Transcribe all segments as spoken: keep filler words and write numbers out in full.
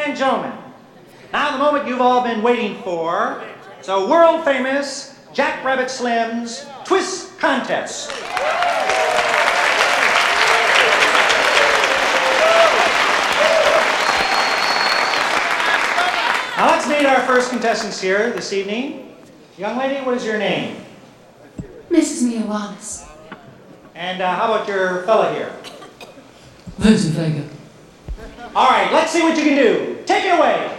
and gentlemen, now the moment you've all been waiting for, it's a world-famous Jack Rabbit Slim's Twist Contest. Now let's meet our first contestants here this evening. Young lady, what is your name? Missus Mia Wallace. And uh, how about your fella here? Vincent Vega. All right, let's see what you can do. Take it away.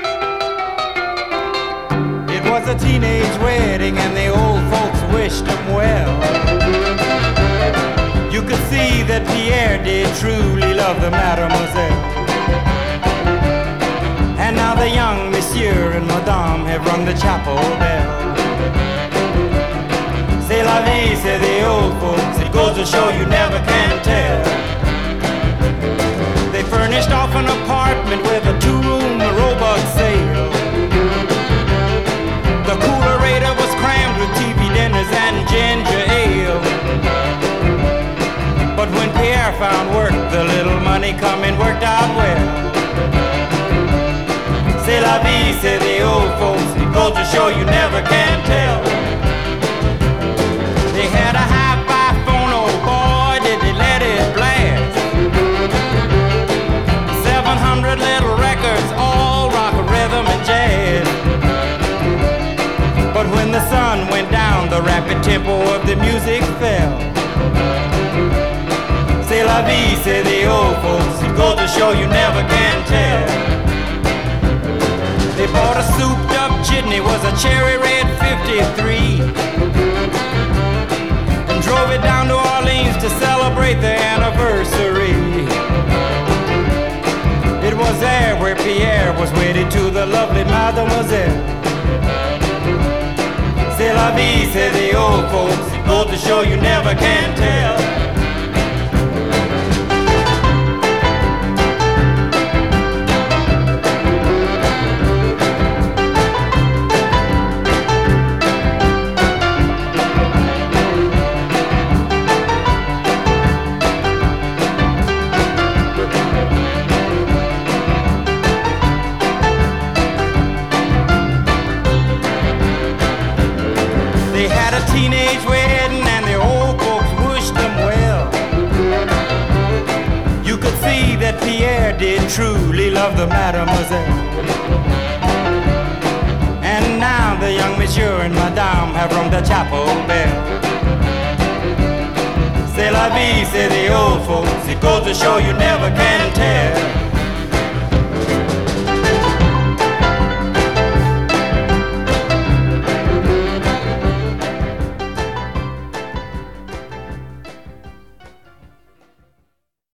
It was a teenage wedding and the old folks wished him well. You could see that Pierre did truly love the mademoiselle. And now the young monsieur and madame have rung the chapel bell. C'est la vie, say the old folks, it goes to show you never can tell. They furnished off an apartment with a two-room robot sale. The coolerator was crammed with T V dinners and ginger ale. But when Pierre found work, the little money coming worked out well. C'est la vie, say the old folks, it goes to show you never can tell. They had a hi-fi phone, oh boy, did they let it blast. Seven hundred little records, all rock, rhythm, and jazz. But when the sun went down, the rapid tempo of the music fell. C'est la vie, say the old folks, it goes to show you never can tell. They bought a souped-up jitney, was a cherry red fifty-three, and drove it down to Orleans to celebrate their anniversary. It was there where Pierre was wedded to the lovely mademoiselle. C'est la vie, say the old folks, it goes to show you never can tell. Teenage wedding and the old folks wished them well. You could see that Pierre did truly love the mademoiselle. And now the young monsieur and madame have rung the chapel bell. C'est la vie, say the old folks, it goes to show you never can tell.